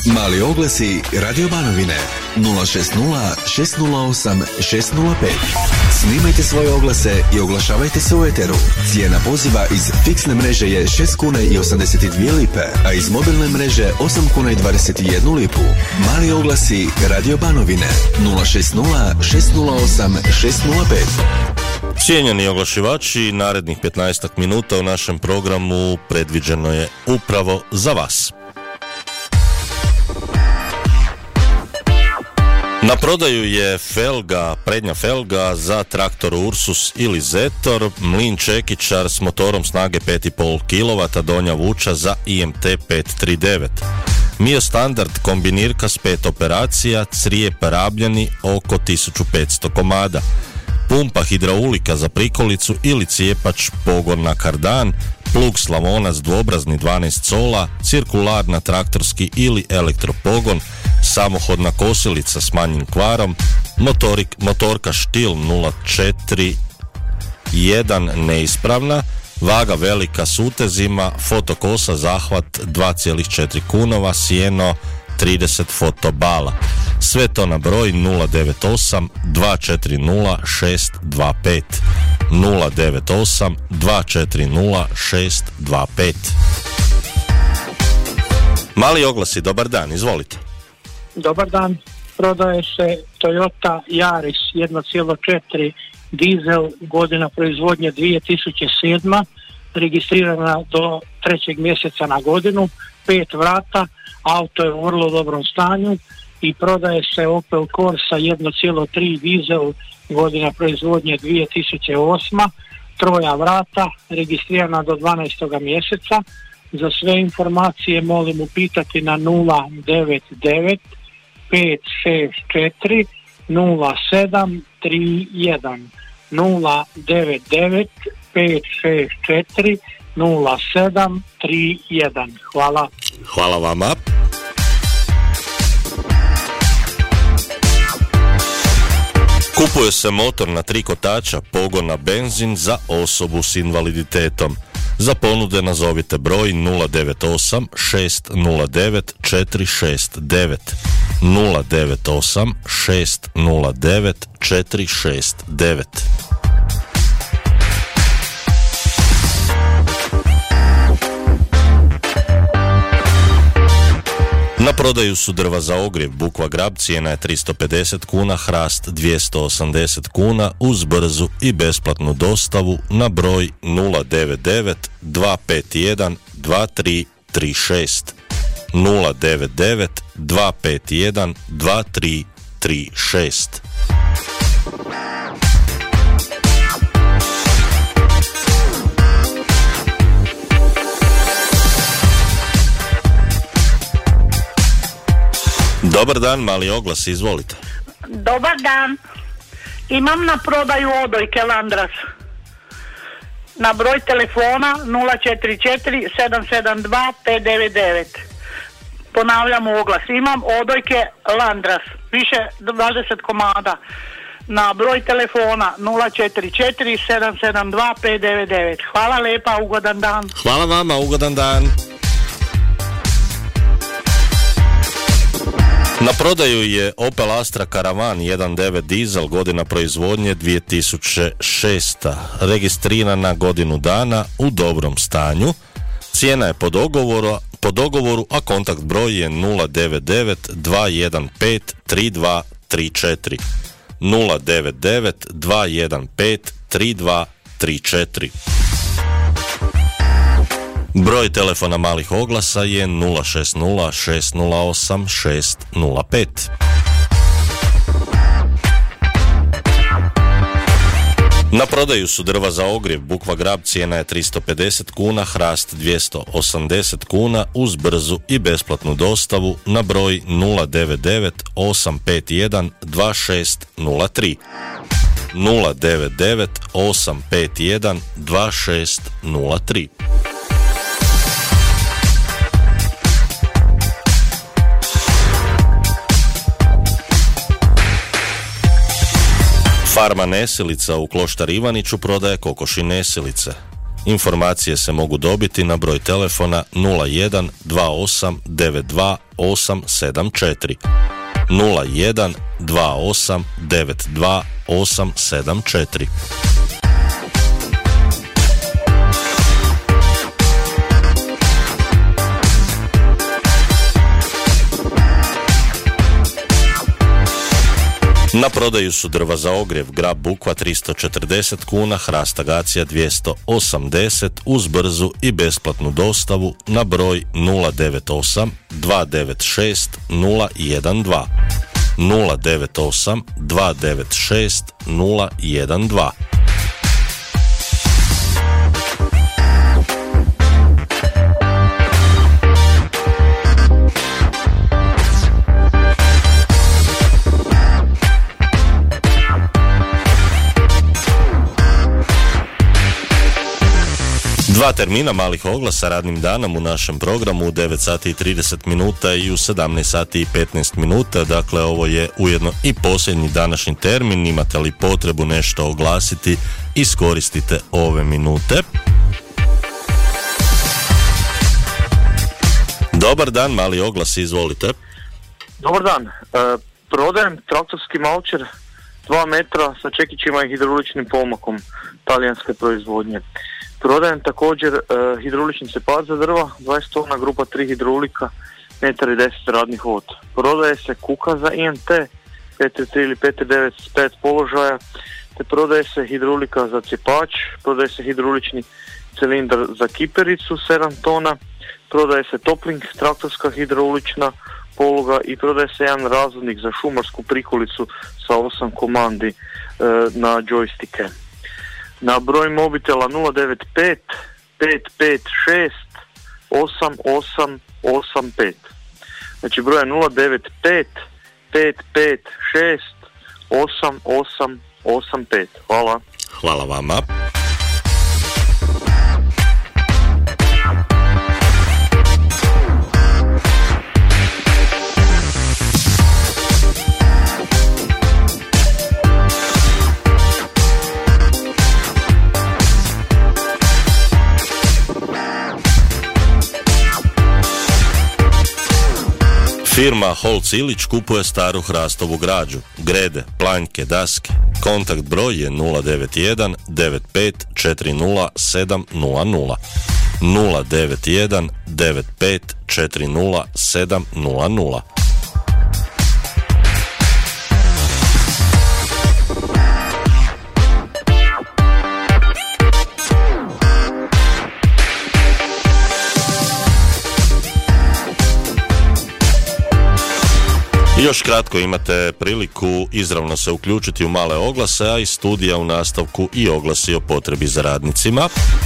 Mali oglasi Radio Banovine 060 608 605. Snimajte svoje oglase i oglašavajte se u eteru. Cijena poziva iz fiksne mreže je 6 kuna i 82 lipe, a iz mobilne mreže 8 kuna i 21 lipu. Mali oglasi Radio Banovine 060 608 605. Cijenjeni oglašivači, narednih 15 minuta u našem programu predviđeno je upravo za vas. Na prodaju je felga, prednja felga za traktor Ursus ili Zetor, mlin čekičar s motorom snage 5,5 kW, donja vuča za IMT 539. Mio Standard kombinirka s 5 operacija, crijep rabljeni oko 1500 komada. Pumpa hidraulika za prikolicu ili cijepač pogon na kardan, plug Slavonac dvobrazni 12 cola, cirkularna traktorski ili elektropogon, samohodna kosilica s manjim kvarom, motorka Štil 041 neispravna, vaga velika s utezima, fotokosa zahvat 2,4 kunova, sjeno 30 fotobala. Sve to na broj 098 240 625. 098 240 625. Mali oglasi, dobar dan, izvolite. Dobar dan, prodaje se Toyota Yaris 1.4 dizel, godina proizvodnje 2007, registrirana do 3. mjeseca na godinu, 5 vrata, auto je u vrlo dobrom stanju i prodaje se Opel Corsa 1.3 dizel, godina proizvodnje 2008, 3 vrata, registrirana do 12. mjeseca. Za sve informacije molim upitati na 099 564 0731. 099 564 0731. Hvala. Hvala vama. Kupuje se motor na 3 kotača, pogon na benzin za osobu s invaliditetom. Za ponude nazovite broj 098 609 469. 098 609 469. Na prodaju su drva za ogrjev, bukva grab, cijena je 350 kuna, hrast 280 kuna uz brzu i besplatnu dostavu na broj 099 251 2336. 099 251 2336. Dobar dan, mali oglas, izvolite. Dobar dan. Imam na prodaju odojke Landras. Na broj telefona 044 772 599. Ponavljam oglas. Imam odojke Landras. Više 20 komada. Na broj telefona 044 772 599. Hvala lepa, ugodan dan. Hvala vama, ugodan dan. Na prodaju je Opel Astra Karavan 1.9 dizel, godina proizvodnje 2006. Registrirana godinu dana, u dobrom stanju. Cijena je po dogovoru, a kontakt broj je 099 215 3234. 099 215 3234. Broj telefona malih oglasa je 060 608 605. Na prodaju su drva za ogrjev, bukva grab, cijena je 350 kuna, hrast 280 kuna uz brzu i besplatnu dostavu na broj 099 851 2603. 099 851 2603. Farma Nesilica u Kloštar Ivaniću prodaje kokoši nesilice. Informacije se mogu dobiti na broj telefona 01 28 92 874 01 28 92 874. Na prodaju su drva za ogrjev grab bukva 340 kuna, hrast agacija 280 uz brzu i besplatnu dostavu na broj 098 296 012 098 296 012. Dva termina malih oglasa radnim danom u našem programu u 9 sati i 30 minuta i u 17 sati i 15 minuta. Dakle, ovo je ujedno i posljednji današnji termin. Imate li potrebu nešto oglasiti, iskoristite ove minute. Dobar dan, mali oglas, izvolite. Dobar dan. Prodajem traktorski malčer 2 metra sa čekićima i hidrauličnim pomakom talijanske proizvodnje. Prodajem također hidraulični separ za drva, 20 tona, grupa 3 hidraulika, 1,10 m radnih vod. Prodaje se kuka za IMT, 533 ili 539 s 5 položaja, te prodaje se hidraulika za cjepač, prodaje se hidraulični cilindar za kipericu 7 tona, prodaje se topling, traktorska hidraulična poluga i prodaje se jedan razvodnik za šumarsku prikolicu sa 8 komandi na džojstike. Na broj mobitela 095 556 8885. Znači broj je 095 556 8885. Hvala. Hvala vama. Firma Holc Ilić kupuje staru hrastovu građu, grede, planjke, daske. Kontakt broj je 091 95 40 700 091 95 40 700. Još kratko imate priliku izravno se uključiti u male oglase, a iz studija u nastavku i oglasi o potrebi za radnicima.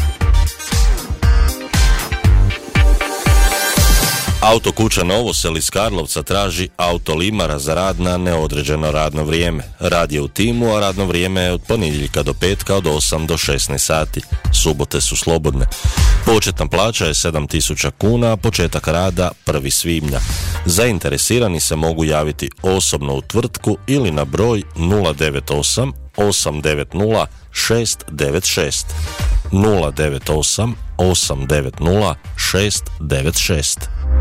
Autokuća Novosel iz Karlovca traži autolimara za rad na neodređeno radno vrijeme. Rad je u timu, a radno vrijeme je od ponedjeljka do petka od 8 do 16 sati. Subote su slobodne. Početna plaća je 7.000 kuna, a početak rada 1. svibnja. Zainteresirani se mogu javiti osobno u tvrtku ili na broj 098 890 696 098 890 696.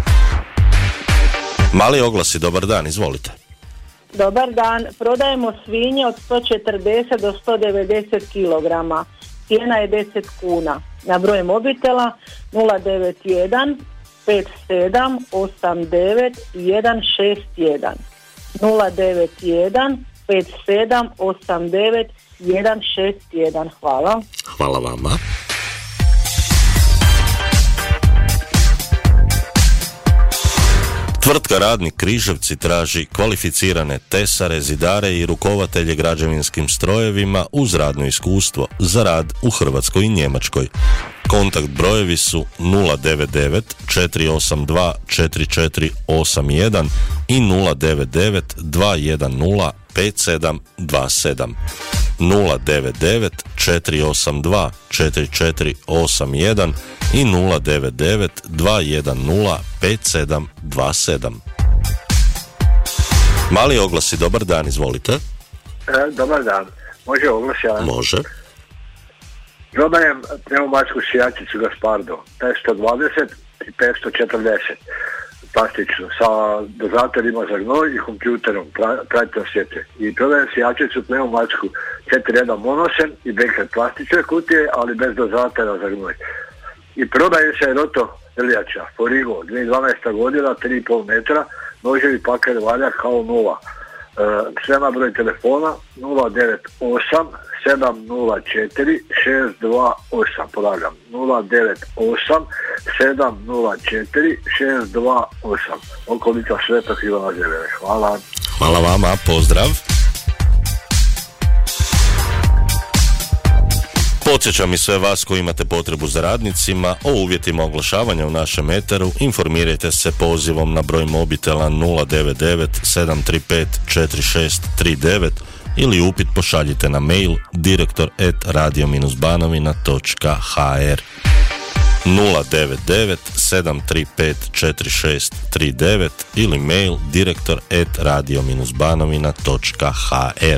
Mali oglasi, dobar dan, izvolite. Dobar dan, prodajemo svinje od 140 do 190 kg. Cijena je 10 kuna. Na broj mobitela 091 57 89 161 091 57 89 161. Hvala. Hvala vama. Tvrtka Radnik Križevci traži kvalificirane tesare, zidare i rukovatelje građevinskim strojevima uz radno iskustvo za rad u Hrvatskoj i Njemačkoj. Kontakt brojevi su 099 482 4481 i 099 210 5727. 099 482 4481 i 099 210 5727. Mali oglasi, dobar dan, izvolite. Dobar dan, može oglas jedan? Može. Prodajem pneumatsku sijačicu Gaspardo, 520 i 540. plastičnu sa dozatorima za gnoj i kompjuterom, pratite sjete. I prodajem si jačicu pneumatsku 4.1 monosen i beker plastične kutije, ali bez dozatora za gnoj. I prodaje se roto drljača, Forigo, 2012. godina, 3,5 metra, noževi paker valja kao nova. Sve na broj telefona 098 704 628, ponavljam, 098 704 628, okolica Svetog Ivana Zelene. Hvala. Hvala vama, pozdrav. Podsjećam i sve vas koji imate potrebu za radnicima o uvjetima oglašavanja u našem eteru. Informirajte se pozivom na broj mobitela 099 735 4639 ili upit pošaljite na mail direktor@radio-banovina.hr 099 735 4639 ili mail direktor@radio-banovina.hr.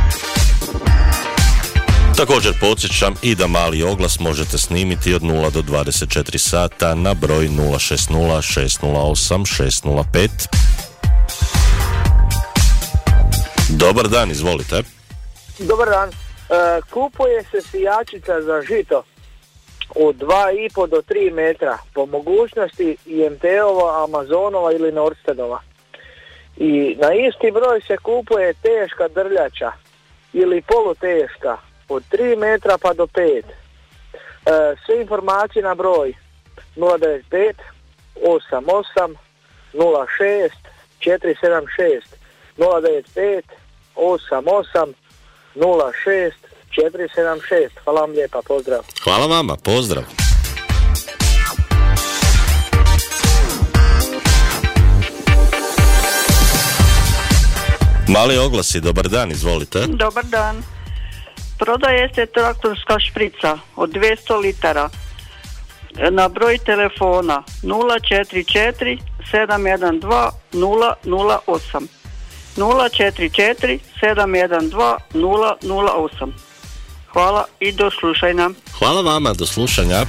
Također podsjećam i da mali oglas možete snimiti od 0 do 24 sata na broj 060 608 605. Dobar dan, izvolite. Dobar dan. Kupuje se sijačica za žito od 2,5 do 3 metra, po mogućnosti IMT-ova, Amazonova ili Nordstedova. I na isti broj se kupuje teška drljača ili poluteška od 3 metra pa do 5. Sve informacije na broj 095 88 06 476 095 88 06 476. Hvala vam lijepa, pozdrav. Hvala vama, pozdrav. Mali oglasi, dobar dan, izvolite. Dobar dan. Prodaje se traktorska šprica od 200 litara na broj telefona 044 712 008 044 712 008. Hvala i do slušanja. Hvala vama, do slušanja.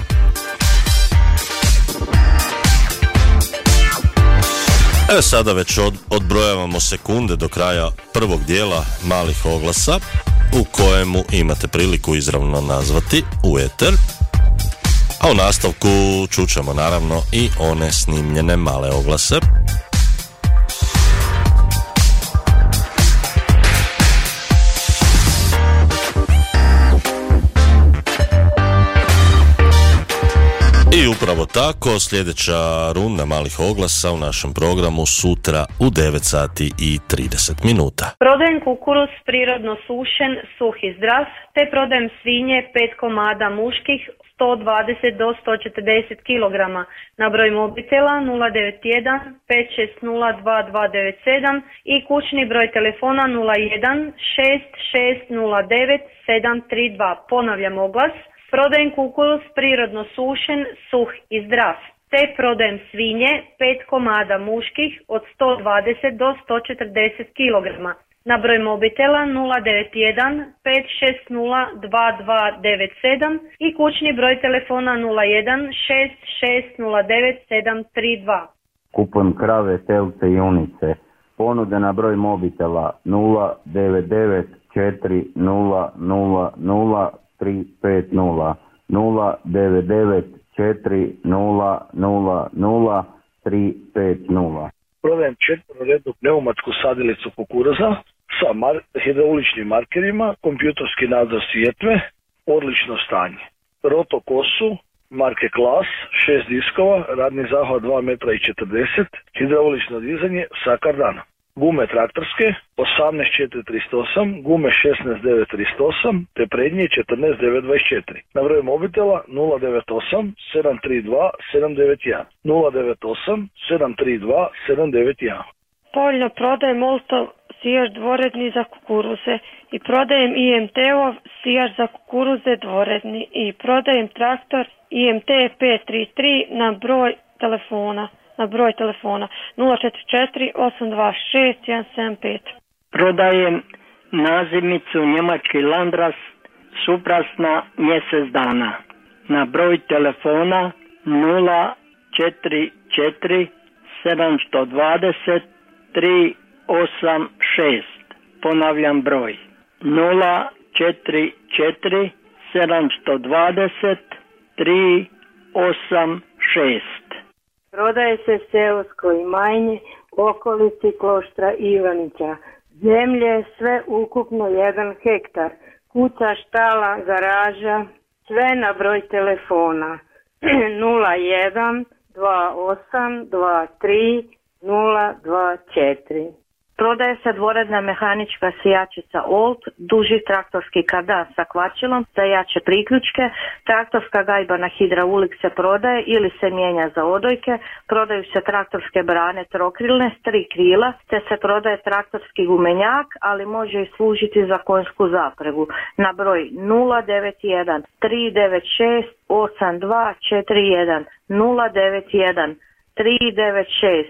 Evo sada već odbrojavamo sekunde do kraja prvog dijela malih oglasa u kojemu imate priliku izravno nazvati u eter. A u nastavku čućemo naravno i one snimljene male oglase. I upravo tako, sljedeća runda malih oglasa u našem programu sutra u 9 sati i 30 minuta. Prodajem kukuruz prirodno sušen, suh i zdrav, te prodajem svinje 5 komada muških 120 do 140 kg na broj mobitela 091 560 2297 i kućni broj telefona 01 6609 732. Ponavljam oglas. Prodajem kukuruz prirodno sušen, suh i zdrav, te prodajem svinje 5 komada muških od 120 do 140 kg na broj mobitela 091 560 2297 i kućni broj telefona 01 6609 732. Kupujem krave, telce i junice. Ponude na broj mobitela 099 400 350 099 400 350. Prodajem 4-rednu pneumatsku sadilicu kukuruza sa hidrauličnim markerima, kompjutorski nadzor sjetve, odlično stanje. Roto kosu, marke Klas, 6 diskova, radni zahvat 2 metra i 40, hidraulično dizanje sa kardana. Gume traktorske 18.438, gume 16.938, te prednje 14.924. Na broju mobitela 098 732 791, 098 732 791. Poljno prodajem Moltov sijač dvoredni za kukuruze i prodajem IMT-ov sijač za kukuruze dvoredni i prodajem traktor IMT 533 na broj telefona 044 826 175. Prodajem nazimicu njemački Landras suprasna mjesec dana na broj telefona 044 720 386. Ponavljam broj 044 720 386. Prodaje se seosko imanje u okolici Kloštra Ivanića. Zemlje sve ukupno 1 hektar. Kuća, štala, garaža, sve na broj telefona 01 28 23 024. Prodaje se dvoredna mehanička sijačica Old, duži traktorski kardan sa kvačilom za jače priključke, traktorska gajba na hidraulik se prodaje ili se mijenja za odojke, prodaju se traktorske brane trokrilne s 3 krila, te se prodaje traktorski gumenjak, ali može i služiti za konjsku zapregu na broj 091 396 8241 091 396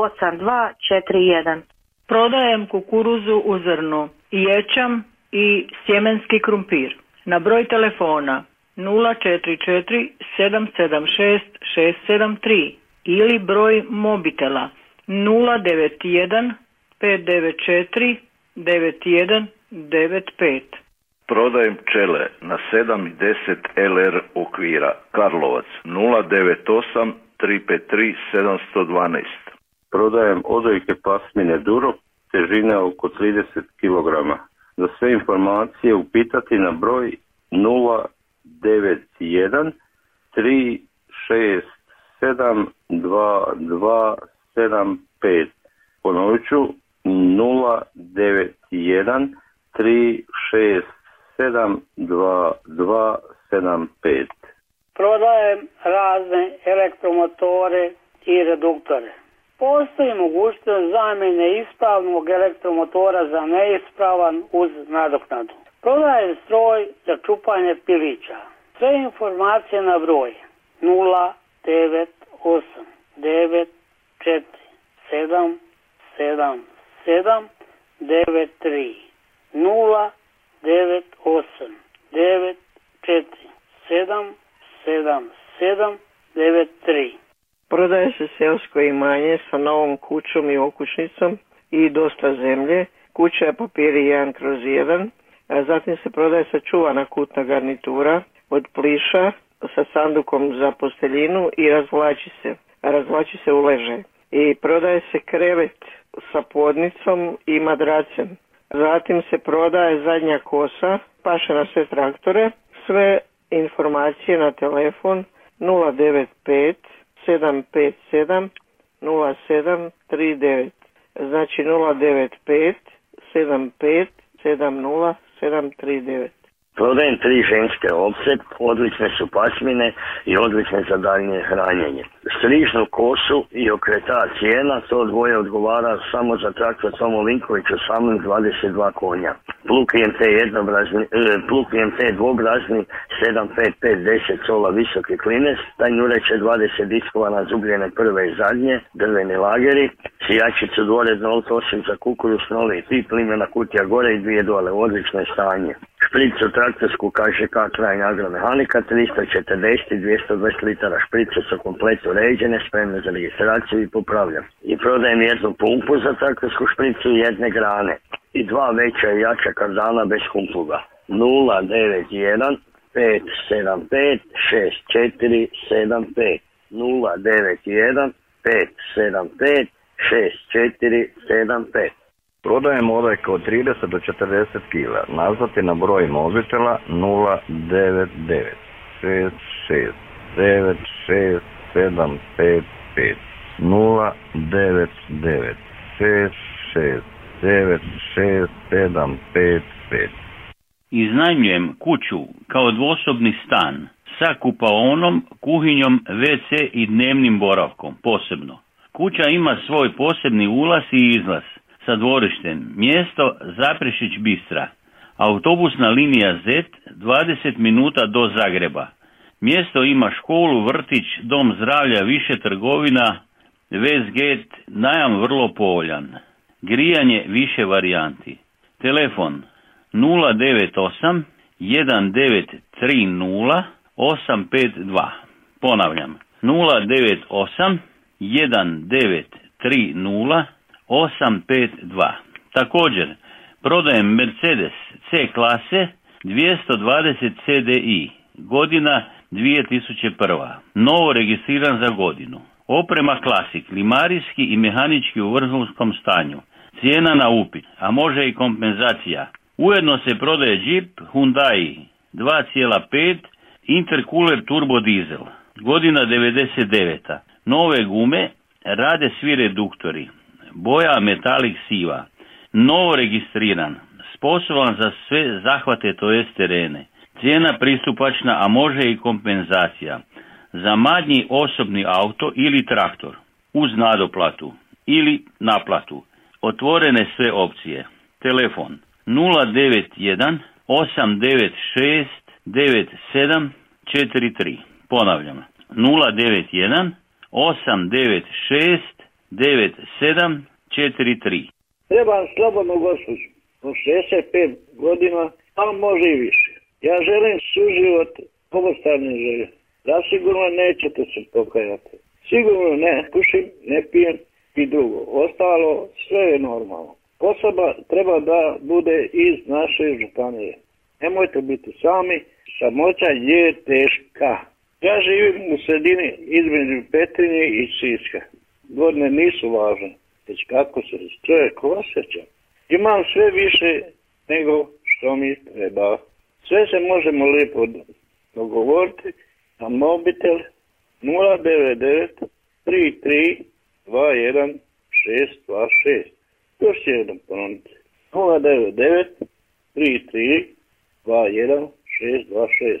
8241. Prodajem kukuruzu u zrnu, ječam i sjemenski krumpir. Na broj telefona 044 776 673 ili broj mobitela 091 594 9195. Prodajem pčele na 7 i 10 LR okvira, Karlovac 098 353 712. Prodajem odojke pasmine Duro, težine oko 30 kg. Za sve informacije upitati na broj 091 367 2275. Ponovit ću 091 367 2275. Prodajem razne elektromotore i reduktore. Postoji mogućnost zamjene ispravnog elektromotora za neispravan uz nadoknadu. Prodajem stroj za čupanje pilića. Sve informacije na broj 098 94 7 7 7 93 098 94 7 7 7 93. Prodaje se seosko imanje sa novom kućom i okućnicom i dosta zemlje. Kuća je papiri 1/1. Zatim se prodaje sačuvana kutna garnitura od pliša sa sandukom za posteljinu i razvlači se u ležaj. I prodaje se krevet sa podnicom i madracem. Zatim se prodaje zadnja kosa, paše na sve traktore. Sve informacije na telefon 095 757 0739. Znači 095 75 70 739. Prodajem 3 ženske ovce, odlične su pasmine i odlične za daljnje hranjenje. Strižnu kosu i okretač cijena, to dvoje odgovara samo za traktor Tomo Vinković 18-22 konja. Pluk IMT dvobrazni 75510 sola visoki klines, tanjureće 20 diskova na zubljene prve i zadnje, drveni lageri, sijačicu dvoredno Old osim za kukuruz, noli i pip, limena kutija gore i 2 dole, odlično je stanje. Špricu traktorsku KŽK trajna agromehanika 340 i 220 litara šprice su kompletno uređene, spremne za registraciju i popravljam. I prodajem jednu pumpu za traktorsku špricu i 1 grane i 2 veća i jača kardana bez kumpluga 091 575 6475 091 575 6475. Prodajem odojke od 30 do 40 kg. Nazvati na broj mobitela 099 66 96 755 099 66 96 755. Iznajmljujem kuću kao dvosobni stan sa kupaonom, kuhinjom, WC i dnevnim boravkom posebno. Kuća ima svoj posebni ulaz i izlaz sa dvorištem, mjesto Zaprešić Bistra, autobusna linija Z 20 minuta do Zagreba. Mjesto ima školu, vrtić, dom zdravlja, više trgovina, Westgate, najam vrlo povoljan. Grijanje više varijanti. Telefon 098 1930 852. Ponavljam 098 1930 852. Također, prodajem Mercedes C klase 220 CDI, godina 2001. Novo registriran za godinu. Oprema Klasik, limarijski i mehanički u vrhunskom stanju. Cijena na upit, a može i kompenzacija. Ujedno se prodaje Jeep Hyundai 2.5 intercooler turbo dizel, godina 99. Nove gume, rade svi reduktori. Boja metalik siva. Novo registriran, sposoban za sve zahvate tj. terene. Cijena pristupačna, a može i kompenzacija. Za manji osobni auto ili traktor, uz nadoplatu ili naplatu. Otvorene sve opcije. Telefon 091 896 9743. Ponavljam. 091 896 9743. Trebam slobodnu gospođu od 65 godina, a može i više. Ja želim suživot obostrane želje. Zasigurno nećete se pokajati. Sigurno ne pušim, ne pijem i drugo. Ostalo sve je normalno. Osoba treba da bude iz naše županije. Nemojte biti sami, samoća je teška. Ja živim u sredini između Petrinje i Siska. Godine nisu važne, već kako se čovjek osjeća. Imam sve više nego što mi treba. Sve se možemo lijepo dogovoriti na mobitel 099 33 21 626. Još će jednom ponoviti. 099 33 21 626.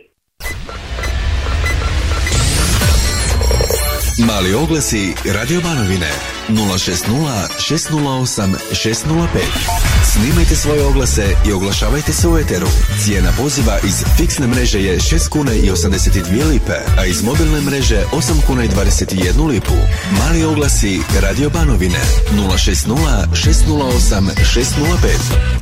Mali oglasi Radio Banovine 060 608 605. Snimajte svoje oglase i oglašavajte se u eteru. Cijena poziva iz fiksne mreže je 6 kuna i 82 lipe, a iz mobilne mreže 8 kuna i 21 lipu. Mali oglasi Radio Banovine 060 608 605.